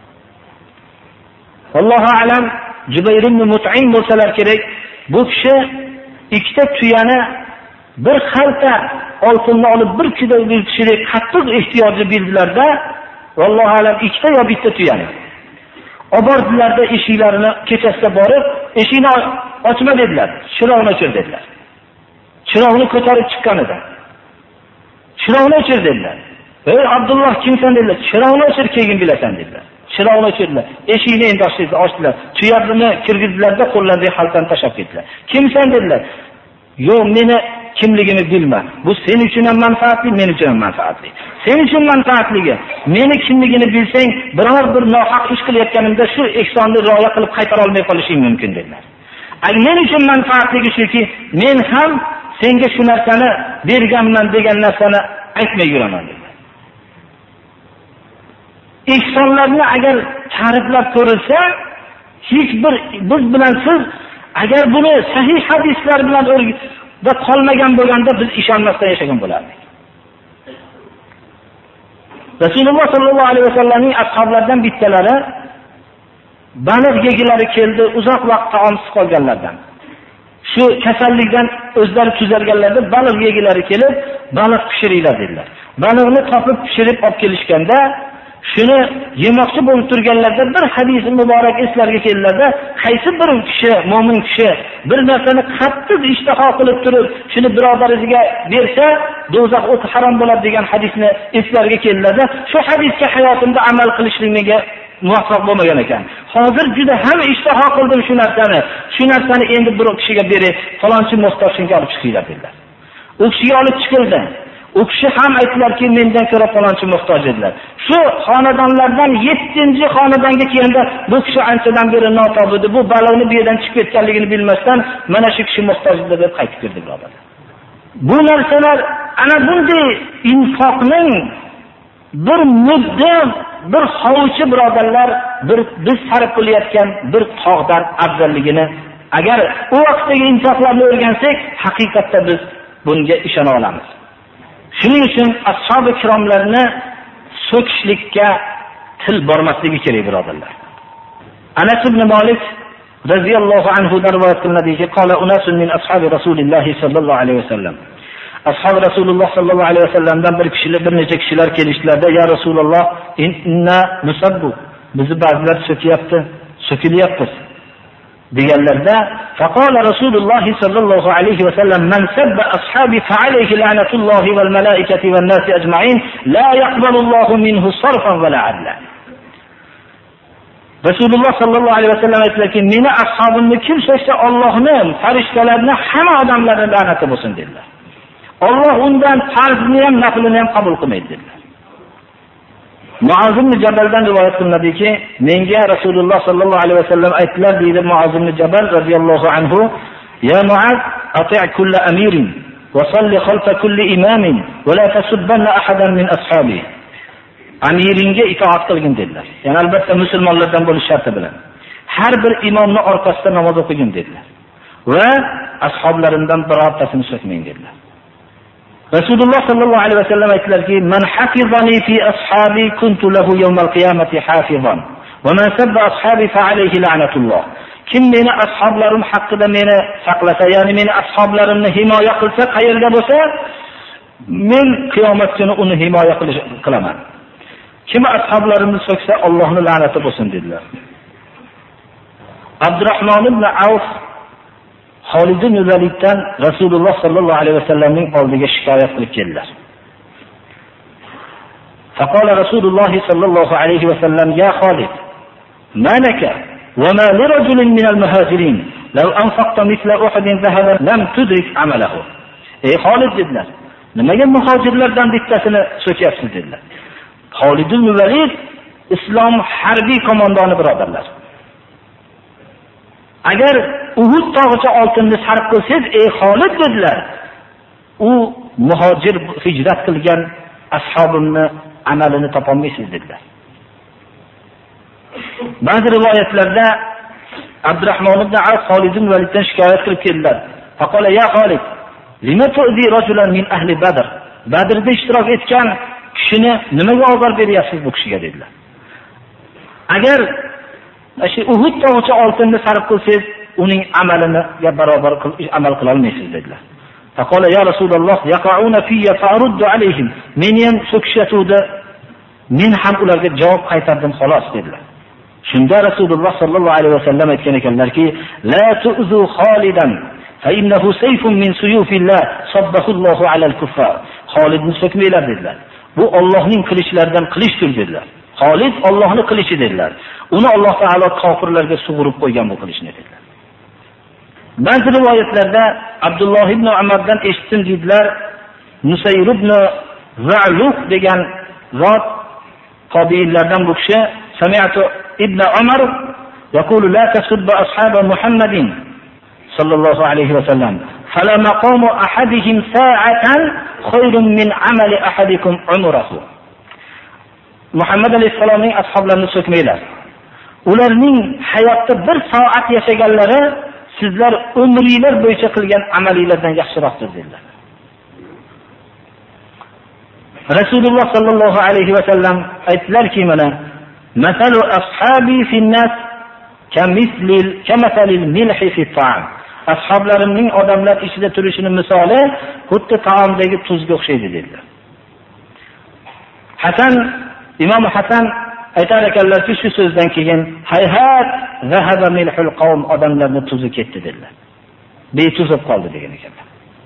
Allohu a'lam, Jubayr ibn Mut'im bo'lsalar kerak, bu kishi ikkita tuyani bir xalta oltinni olib bir kishilik qattiq ehtiyoji bildilarda, vallohu a'lam ikkita yo bitta tuyani obordilarda, eshiklarini kechasida borib, eshikni ochma dedilar, chiroqni o'chir dedilar. Chiroqni ko'tarib chiqqan edi. Chiroqni o'chir dedilar. "Ey Abdulloh, kimsan?" dedilar. "Chiroqni o'chir, keyin bilasan" dedilar. Chiroqni o'chirdilar. Eshikni endi ochdilar. Tuyarini kirgizdilarda, qo'llarida xaltani tashlab ketdilar. "Kimsan?" dedilar. "Yo'q, meni kimligini bilma. Bu sen uchun ham manfaatli, men uchun ham manfaatli. Sen uchun manfaatligi, meni kimligini bilsang, biror bir nohaq ish qilayotganimda shu ehsonni rioya qilib qaytara olmay qolishing mumkin" dedilar. Men uchun manfaatligi shuki, men ham senga shu narsani berganman degan narsani aytmay yuraman dedilar. Ehsonlarni agar ta'riflab ko'rilsa, hech bir biz bilan siz agar buni sahih hadislar bilan da qolmagan bo'lganda biz ishonmasdan yashagan bo'lardik. Rasululloh sallallohu alayhi vasallamning ashablaridan bittalari baliq yegilari keldi, uzoq vaqt taomsiz qolganlardan. Shu kasallikdan o'zlari tuzalganlarda baliq yegilari kelib, baliq pishiringlar dedilar. Baliqni topib pishirib olib kelishganda, shuni yemoqchi bo'lib turganlarda bir hadis muborak eslariga keldilarda, qaysi bir kishi, mo'min kishi bir narsani qattiq ishtaho qilib turib, shuni birodariga bersa, do'zax o'ti harom bo'ladi degan hadisni eslariga keldilarda, shu hadisga hayotimda amal qilishlik menga muvaffaq bo'lmagan ekan. Hozir juda ham ishtaho qildim shu narsani endi bir kishiga beray, falonchi muhtojga olib chiqinglar dedilar. U kishiga olib chiqildi. U kishi ham aytdilarki, mendan ko'ra falonchi muhtoj dedilar. Shu xonadonlardan 7-xonadonga kelganda bu kishi anchadan beri notob edi. Bu baloqni bu yerdan chiqib ketganligini bilmasdan mana shu kishi muhtoj deb qaytib kirdi birodarlar. Bu narsalar ana bunday infoqning bir mudda, bir hovuchi birodarlar, biz sarf qilayotgan bir tog'dan afzalligini agar u vaqtdagi infoqlarni o'rgansak, haqiqatda biz bunga ishona olamiz. Shuning uchun ashabi kiromlarni so'kishlikka til bormasligi kerak birodarlar. Anas ibn Malik radhiyallohu anhu rivoyat qilinadiki, qala unasun min ashabi Rasulilloh sallallohu alayhi vasallam. Ashab Rasululloh sallallohu alayhi vasallamdan bir necha kishilar kelishdilarda, "Ya Rasululloh, inna nusabbu." Bizni ba'zilar so'kiyapti, so'kilyapmiz deganlarda, faqala Rasululloh sallallohu alayhi vasallam, "Man sabba ashabi fa alayhi la'natullohi wal malaikati wan nasi ajma'in, la yaqbalullohu minhu sarfan wa la 'adla." Rasululloh sallallohu alayhi vasallam aytdilarki, "Meni ashabimni kim so'ksa, Allohning, farishtalarning, hamma odamlarning la'nati bo'lsin" dedilar. Alloh undan farzni ham, naflini ham qabul qilmaydi dedilar. Muaz ibn Jabaldan rivoyat qilinadiki, menga Rasululloh sallallohu alayhi vasallam aytdilar deydi Muaz ibn Jabal radhiyallohu anhu, "Ya Muaz, ati' kull amirin wa salli khalfa kulli imamin wa la tasubbanna ahadan min ashabi." Amiringa itoat qilgin dedilar. Ya'ni albatta musulmonlardan bo'lish sharti bilan. har bir imomni orqasida namoz o'qigin dedilar. Va ashoblarimdan birortasini so'kmang dedilar. Rasululloh sallallohu alayhi vasallam aytdilarki: "Man hafizani fi ashabi kuntu lahu yawmal qiyamati hafizan, va man sabba ashabi fa alayhi la'natulloh." Kim meni ashoblarim haqida meni saqlasa, ya'ni meni ashoblarimni himoya qilsa, qayerda bo'lsa, men qiyomat kuni uni himoya qilaman. Kim ashoblarimni so'ksa, Allohning la'nati bo'lsin dedilar. Abdurrahmon ibn Avf Xolid ibn Validdan Rasululloh sallallohu alayhi vasallamning oldiga shikoyat qilib keldilar. Faqala Rasululloh sallallohu alayhi vasallam: "Ya Xolid, ma laka wa ma li rajulin min al-muhajirin law anfaqta mithla Uhudin dhahaban lam tudrik amalahu." Ey Xolid dedilar, nimaga muhojirlardan bittasini so'kyapsiz dedilar. Xolid ibn Valid islom harbiy qo'mondoni birodarlar. Agar Uhud tog'icha oltinni sarf qilsangiz, ey Xolid dedilar, u muhojir hijrat qilgan ashobimni amalini topolmaysiz dedilar. Ba'zi rivoyatlarda Abdurrahmon ibn Avf Xolid ibn Validdan shikoyat qilib keldilar. Faqala: "Ya Xolid, lima tu'zi rajulan min ahli Badr?" Badrda ishtirok etgan kishini nimaga ozor beryapsiz bu kishiga dedilar. Agar shu Uhud tog'icha oltinni sarf qilsangiz, uning amalini barobar amal qila olmaysiz dedilar. Faqala: "Ya Rasululloh, yaqauna fiyya fa'ruddu alayhim." Meni ham so'kishadi, men ham ularga javob qaytardim xolos dedilar. Shunda Rasululloh sallallohu alayhi vasallam aytgan ekanlarki: "La tu'zu Xolidan fa innahu sayfun min suyufillah sabbahu Allahu alal kuffar." Xolidni so'kmanglar dedilar. Bu Allohning qilichlaridan qilichdir dedilar. Xolid Allohning qilichi dedilar. Uni Alloh taolo kofirlarga sug'urib qo'ygan bu qilichni dedilar. Ba'zi rivoyatlarda Abdulloh ibn Umardan eshitdim dedilar, Nusayr ibn Za'luq degan zot tobiinlardan bu kishi sami'tu ibn Umar yaqulu la tasubba ashab Muhammadin sallallohu alayhi va sallam fala maqamu ahadihim sa'atan khayrun min amali ahadikum umrahu. Muhammad alayhisolamning ashoblarini so'kmanglar. Ularning hayotda bir soat yashaganlari sizlar umringlar bo'yicha qilgan amalinglardan yaxshiroqdir dedilar. Rasululloh sallallohu alayhi va sallam aytdilarki, mana masalu ashabi fin-nas kamathalil milhi fit-ta'am. Ashoblarimning odamlar ichida turishining misoli xuddi taomdagi tuzga o'xshaydi dedilar. Imom Hasan aytar ekanlarki, shu so'zdan keyin hayhat zahaba milhul qawm, odamlarning tuzi ketdi dedilar. Betuz bo'lib qoldi degan ekanlar.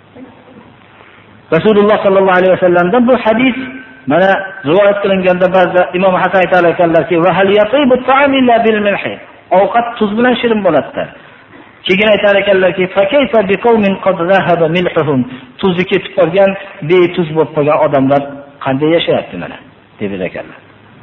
Rasululloh sallallohu alayhi vasallamdan bu hadis mana rivoyat qilinganda ba'zi Imom Hasan aytar ekanlarki, va hal yatibu ta'am illa bil milhi. Ovqat tuz bilan shirin bo'ladi. Keyin aytar ekanlarki, fa kayfa bi qawmin qad zahaba milhuhum. Tuzi ketib qolgan, betuz bo'lib qolgan odamlar qanday yashayapti mana deb ekanlar.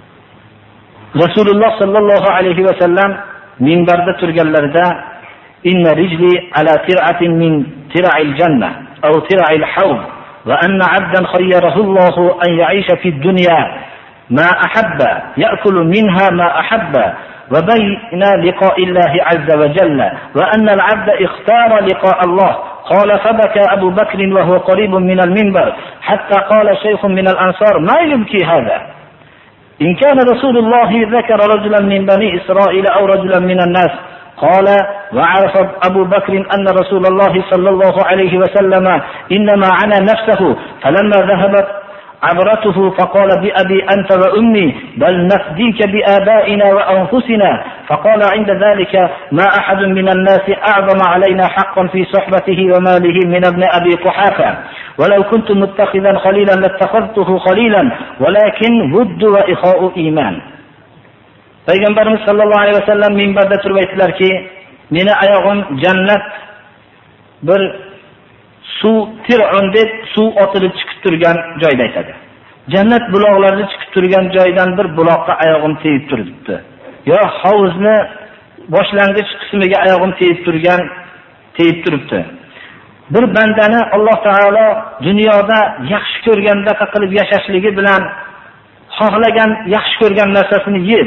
Rasululloh sallallohu alayhi va sallam minbarda turganlarida inna rijli ala tir'atin min tira'il janna aw tira'il hawd va anna 'abdan khayyarahu Allah an ya'isha fi dunya ma ahabba ya'kulu minha ma ahabba wa bayna liqa'i Allah 'azza wa jalla wa anna al-'abda ikhtara liqa' Allah. قال فبكى أبو بكر وهو قريب من المنبر حتى قال شيخ من الأنصار ما يبكي هذا إن كان رسول الله ذكر رجلا من بني إسرائيل أو رجلا من الناس. قال وعرف أبو بكر أن رسول الله صلى الله عليه وسلم إنما عنا نفسه فلما ذهبت عبرته فقال بأبي أنت وأمي بل نفديك بآبائنا وأنفسنا. فقال عند ذلك ما أحد من الناس أعظم علينا حقا في صحبته وماله من ابن أبي قحافة ولو كنت متخذا خليلا لاتخذته خليلا ولكن ود وإخاء إيمان. Payg'ambarimiz sallallohu alayhi vasallam minbarda turib aytdilarki, meni oyog'im jannat bir suv tir'un deb suv otilib chiqib turgan joyda aytadi. Jannat buloqlari chiqib turgan joydan bir buloqqa oyog'im tegib turibdi. Yo hovuzning boshlang'ich qismiga oyog'im tegib turibdi. Bir bandani Alloh taolo dunyoda yaxshi ko'rganda qilib yashashligi bilan xohlagan yaxshi ko'rgan narsasini yeb,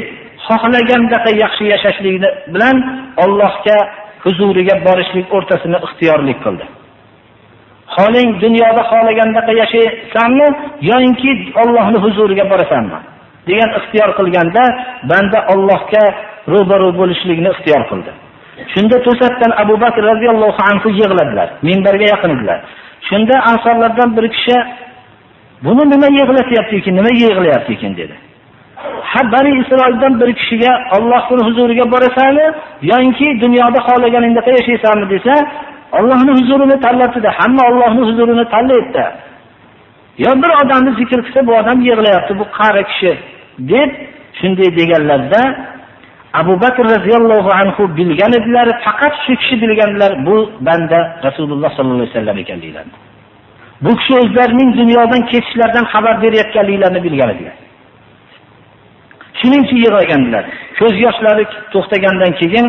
xohlagandaqa yaxshi yashashlikni bilan Allohga huzuriga borishlik o'rtasini ixtiyorli qildi. Xoling dunyoda xohlagandaqa yashaysanmi yoki Allohning huzuriga borasanmi degan ixtiyor qilganda banda Allohga ro'baro bo'lishlikni ixtiyor qildi. Shunda to'satdan Abu Bakr radhiyallohu anhu yig'ladilar, minbarga yaqin edilar. Shunda ansorlardan bir kishi buni nima yig'latyapti ekan, nima yig'layapti ekan dedi. Ha, Bani Isroildan bir kishiga Allohning huzuriga borasanmi yoki dunyoda xohlaganingda yashaysanmi desa, Allohning huzurini tanlatdi. Hamma Allohning huzurini tanlaydi. Yo bir odamni zikr qilsa, bu odam yig'layapti, bu qari kishi deb shunday deganlarda Abu Bakr radhiyallohu anhu bilgan edilar, faqat shu kishi bilganlar bu banda Rasululloh sallallohu alayhi vasallam ekanliklarini. Bu kishi o'zlarining dunyodan ketishlaridan xabar berayotganliklarini bilgan edilar. Shuning uchun yig'laganlar. Ko'z yoshlari to'xtagandan keyin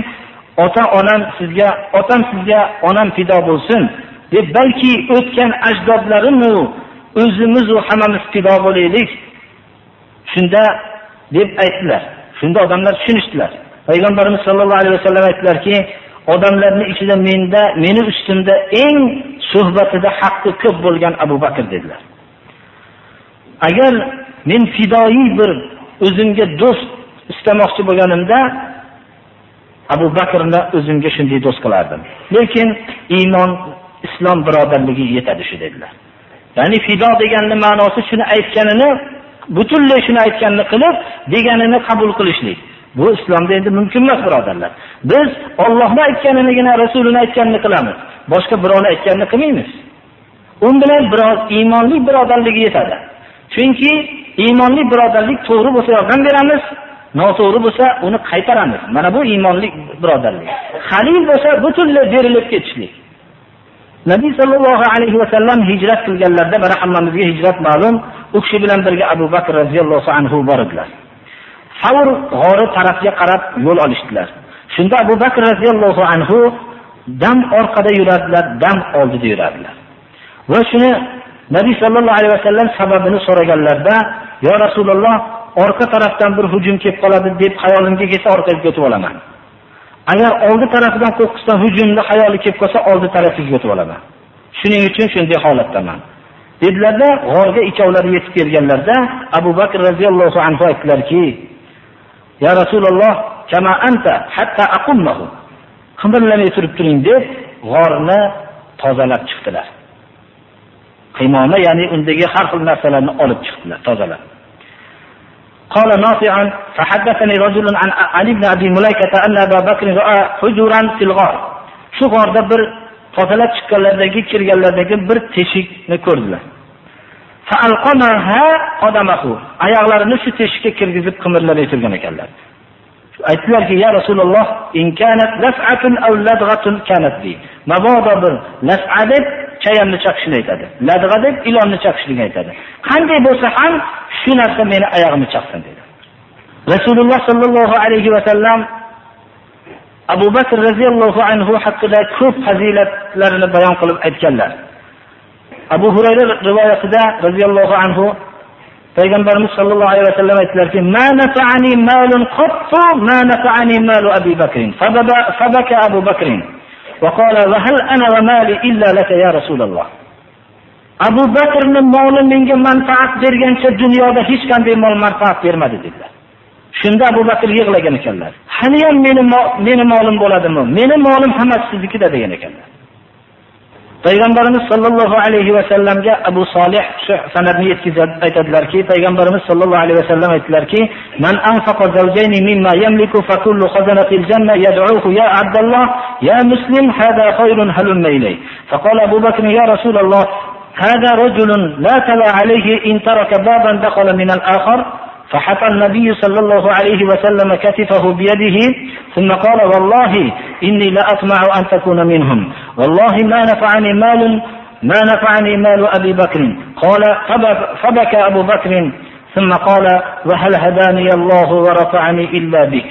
otam sizga onam fido bo'lsin deb balki o'tgan ajdodlarimni o'zimiz va hammamiz fido bo'laylik. Shunda deb aytdilar. Shunda odamlar tushunishdilar. Payg'ambarimiz sollallohu alayhi vasallam aytdilarki, odamlarning ichida meni ustimda eng suhbatida haqqi ko'p bo'lgan Abu Bakr dedilar. Agar men fidoyi bir o'zimga do'st istamoqchi bo'lganimda Abu Bakrni o'zimga shunday do'st qilardim. Lekin iymon, islom birodarligi yetadi shu dedilar. Ya'ni fido deganning ma'nosi shuni aytganini, butunlay shuni aytganini qilib, deganini qabul qilishlik. Bu islomda endi mumkin emas birodarlar. Biz Allohning aytganini, Rasulining aytganini qilamiz. Boshqa birovning aytganini qilmaymiz. U bilan biroz iymonli birodarligi yetadi. Chunki iymonli birodarlik to'g'ri bo'lsa yordam beramiz, noto'g'ri bo'lsa uni qaytaramiz. Mana bu iymonli birodarlik. Halil bo'lsa butunlay berilib ketishlik. Nabiy sallallohu alayhi vasallam hijrat qilganlarda, mana hammamizga hijrat ma'lum, u kishi bilan birga Abu Bakr radhiyallohu anhu bordilar. Savr g'ori tarafga qarab yo'l olishdilar. Shunda Abu Bakr radhiyallohu anhu dam orqada yuradilar, dam oldida yuradilar. Va shuni Nabiy sallallohu alayhi vasallam sababini so'raganlarda, "Ya Rasululloh, orqa tarafdan bir hujum kelib qoladi" deb xayolimga kelsa orqaga o'tib olaman. Agar oldi tarafidan qo'rqisdan hujumni xayoli kelib qolsa oldi tarafiga o'tib olaman. Shuning uchun shunday holatdaman. Dedilarda, g'orga ikkovlari yetib kelganlarda Abu Bakr radhiyallohu anhu aytdilarki, "Ya Rasululloh, kama anta hatta aqummahu." Qimirlamay turib turing deb g'orni tozalab chiqdilar. Qiymoma, ya'ni undagi har xil narsalarni olib chiqdilar, tozalab. قال نافع فحدثني رجل عن علي بن ابي مليكه ان ابا بكر راى حجرا في الغار. Shu g'orda bir tozalab chiqqanlardagi kirganlardagi bir teshikni ko'rdilar. Fa alqamaha qadamahu. Oyoqlarini shu teshikka kirgizib qimirlamay turgan ekanlar. Aytdilarki, "Ya Rasululloh, in kanat las'atun aw ladghatun kanat bi." Mabodo bir las'a deb chayamni chaqishni aytadi. Ladg'a deb ilonni chaqishni aytadi. Qanday bo'lsa ham shu narsa meni oyog'imni chaqsin dedi. Rasululloh sallallohu alayhi va sallam Abu Bakr radhiyallohu anhu haqida ko'p fazilatlarini bayon qilib aytganlar. Abu Hurayra rivoyatida radhiyallohu anhu Payg'ambarimiz sallallohu alayhi va sallam aytdilarki, "Ma nafa'ani malun qattu ma nafa'ani malu Abi Bakr." Fabaka Abu Bakr va qala: "Va hal ana va mali illa laka ya Rasululloh." Abu Bakrning moli menga manfaat bergancha dunyoda hech qanday mol manfaat bermadi dedilar. Shunda Abu Bakr yig'lagan ekanlar. "Hali ham meni molim bo'ladimi? Meni molim hammasi siznikida" degan ekanlar. Payg'ambarimiz sollallohu alayhi va sallamga Abu Solih sanadni yetkazib aytadilarki, Payg'ambarimiz sollallohu alayhi va sallam aytdilarki, "Man anfaqa zawjayni mimma yamliku fa kullu khazanatil janna yad'uhu ya Abdullah ya Muslim hada khayrun halumma ilay." Faqala Abu Bakr ya Rasulullah هذا رجل لا تلا عليه إن ترك بابا دخل من الآخر. فحطى النبي صلى الله عليه وسلم كتفه بيده ثم قال: والله إني لأطمع أن تكون منهم. والله ما نفعني مال أبي بكر. قال فبكى أبو بكر ثم قال: وهل هداني الله ورفعني إلا بك.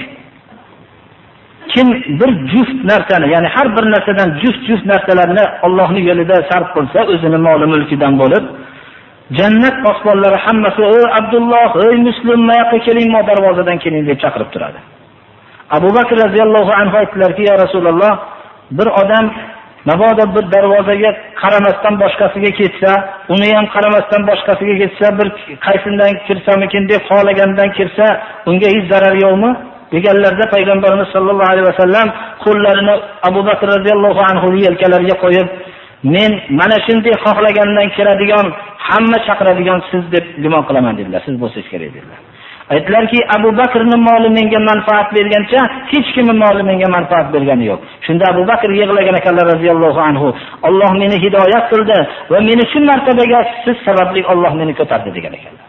Kim bir juft narsani, ya'ni har bir narsadan juft narsalarni Allohning yo'lida sarf qilsa, o'zining moli mulkidan bo'lib, Jannat posbonlari hammasi "Ey Abdulloh, ey Muslim, mayaqqa keling, mo darvozadan keling" deb chaqirib turadi. Abu Bakr radhiyallohu anhu aytdilarki, "Ya Rasululloh, bir odam mabodo bir darvozaga qaramasdan boshqasiga ketsa, uni ham qaramasdan boshqasiga ketsa, bir qaysidan kirsamikin deb xohlagandan kirsa, unga hech zarar yo'qmi?" deganlarda payg'ambarimiz sollallohu alayhi vasallam qo'llarini Abu Bakr radhiyallohu anhu yelkalariga qo'yib, "Men mana shunday xohlagandan kiradigan, hamma chaqiradigan siz deb gumon qilaman" dedilar. "Siz bo'lsangiz kerak" dedilar. Aytdilarki, Abu Bakrning moli menga manfaat bergancha hech kimning moli menga manfaat bergani yo'q. Shunda Abu Bakr yig'lagan ekanlar radhiyallohu anhu. "Alloh meni hidoyat qildi va meni shu martabaga siz sababli Alloh meni ko'tardi" degan ekanlar.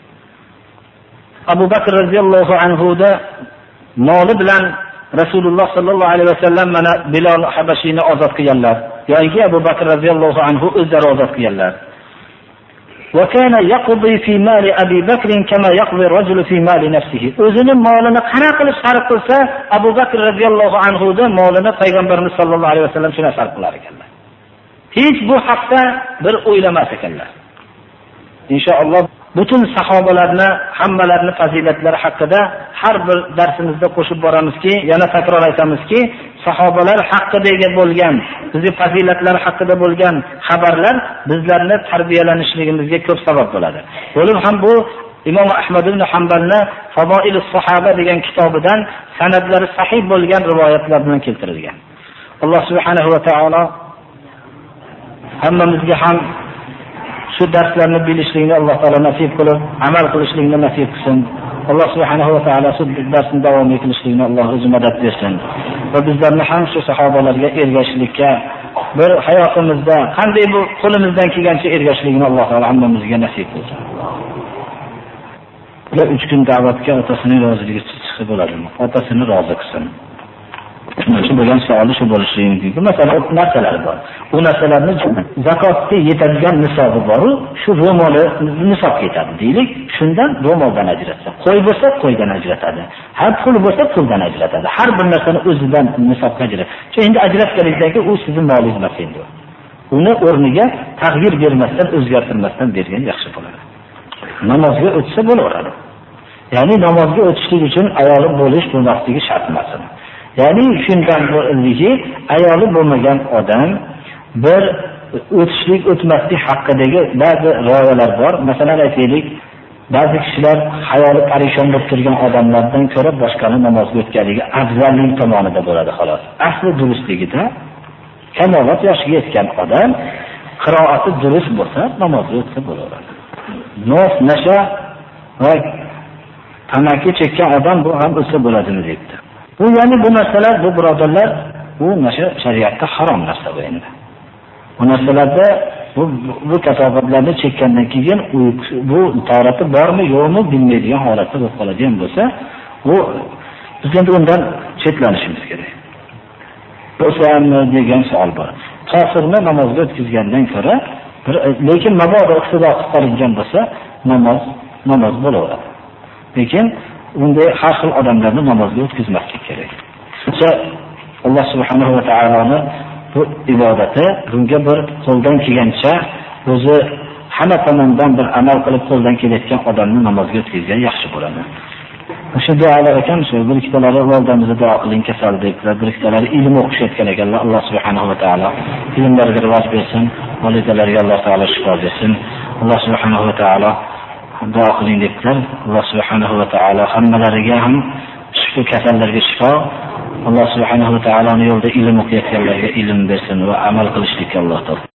Abu Bakr radhiyallohu anhu da moli bilan Rasululloh sallallohu alayhi vasallam mana Bilal Habashiyni ozod qilganlar. Yoki Abu Bakr radhiyallohu anhu o'zlari ozod qilganlar. Va kana yaqdi fi mali Abi Bakr kama yaqdi ar-rajulu fi mali nafsihi. O'zining molini qana qilib sarf qilsa, Abu Bakr radhiyallohu anhu da molini payg'ambarimiz sollallohu alayhi vasallam shuna sarf qilar ekanlar. Hech bu haqda bir o'ylamas ekanlar. Inshaalloh butun sahobalarni, hammalarning fazilatlari haqida har bir darsimizda qo'shib boramizki, yana takror aytamizki, sahobalar haqidagi bo'lgan, bizning fazilatlari haqida bo'lgan xabarlar bizlarni tarbiyalanishligimizga ko'p sabab bo'ladi. Bo'lib ham bu Imom Ahmad ibn Hanbalning Fadailus Sahaba degan kitobidan sanadlari sahih bo'lgan rivoyatlar bilan keltirilgan. Alloh subhanahu va taolo hammamizga ham shu darslarni bilishlikni Alloh taolo nasib qilib, amal qilishlikni nasib qilsin. Alloh subhanahu va taolo shu darsni davom ettirishlikni Alloh o'zi madad bersin. Va bizlarni ham shu sahobalarga ergashishlikka, bir hayotimizda qanday bu qo'limizdan kelgancha ergashishlikni Alloh taolo hammamizga nasib qilsin. Va 3 kun da'vatga otasining roziligi chiqsa bo'ladimi? Otasini rozi qilsin. Shu bo'lgan savol shu bo'lishi mumkin. Masalan, narsalar bor. Bu narsalarni zakotga yetadigan nisobi bor-ku, shu ro'moli nisobga yetadi deylik. Shundan ro'moldan ajratsa, qo'y bo'lsa qo'ydan ajratadi. Har pul bo'lsa puldan ajratadi. Har bir narsani o'zidan nisobga ajratadi. Endi ajratganingizdan keyin u sizning molingiz emas endi. Uni o'rniga tag'yir bermasdan, o'zgartirmasdan bergan yaxshi bo'ladi. Namozga o'tsa bo'laveradi. Ya'ni namozga o'tishlik uchun ayoli bo'lish bu vaqtiga shart emas. Ya'ni shundan bo'ldiki, ayoli bo'lmagan odam bir o'tishlik o'tmaslik haqidagi ba'zi rioyalar bor. Masalan aytaylik, ba'zi kishilar hayoli parishon bo'lib turgan odamlardan ko'ra boshqani namozga o'tganligi afzallik tomonida bo'ladi xolos. Asli durustligida kamolat yoshiga yetgan odam qiroati durust bo'lsa, namozga o'tsa bo'laveradi. Nos, nasha va tamaki chekkan odam bu ham o'tsa bo'ladimi debdi. Bu ya'ni bu narsalar, bu birodarlar, bu nasha shariatda harom narsa bu endi. Bu narsalarda bu kafofatlarni chekkandan keyin bu taorati bormi yo'qmi bilmaydigan holatda bo'lib qoladigan bo'lsa, bu biz endi undan chetlanishimiz kerak. O'sami degan savol bor. Kofirni namozga o'tkazgandan ko'ra, lekin mabodo iqtido qilgan bo'lsa, namoz bo'laveradi. Lekin bunday har xil odamlarni namozga o'tkazmaslik kerak. Alloh subhanahu va taoloning bu ibodati bunga bir qo'ldan kelgancha o'zi hamma tomondan bir amal qilib qo'ldan kelayotgan odamni namozga o'tkazgan yaxshi bo'ladi. O'sha duolar ekan, shu bir ikkitalari valdamizga duo qiling kasal deblar, bir ikkitalari ilm o'qishayotgan ekanlar. Alloh subhanahu va taolo ilmlariga rivoj bersin, validalarga Alloh taolo shifo bersin. Alloh subhanahu va taolo duo qiling deblar. Alloh subhanahu va taolo hammalariga ham shu kasallarga shifo, Alloh subhanahu va taoloning yo'lida ilm o'qiyotganlarga ilm bersin va amal qilishlikka Alloh taolo